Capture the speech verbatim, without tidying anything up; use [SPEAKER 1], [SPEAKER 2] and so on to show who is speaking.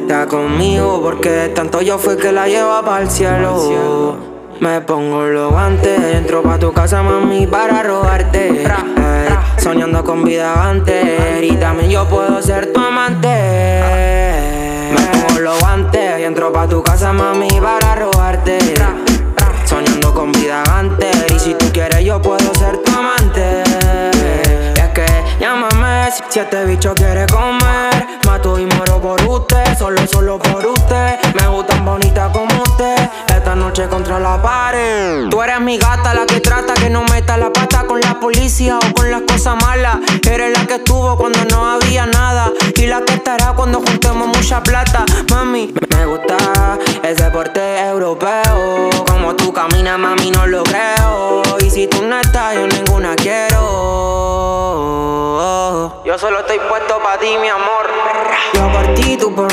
[SPEAKER 1] está conmigo porque tanto yo fui que la lleva para el cielo. Me pongo los guantes, entro pa' tu casa, mami, para robarte. Ey, soñando con vida antes, y también yo puedo ser tu amante. Me pongo los guantes y entro pa' tu casa, mami, para robarte. Soñando con vida antes, y si tú quieres yo puedo ser tu amante. Y es que llámame si, si este bicho quiere comer. Mato y muero por usted, solo, solo por usted. Me gustan bonita como usted. Esta noche contra la pared. Tú eres mi gata, la que trata que no meta la pata con la policía o con las cosas malas. Eres la que estuvo cuando no había nada y la que estará cuando juntemos mucha plata. Mami, me gusta ese porte europeo. Como tú caminas, mami, no lo creo. Y si tú no estás, yo ninguna quiero. Yo solo estoy puesto pa' ti, mi amor. Yo por ti, tú por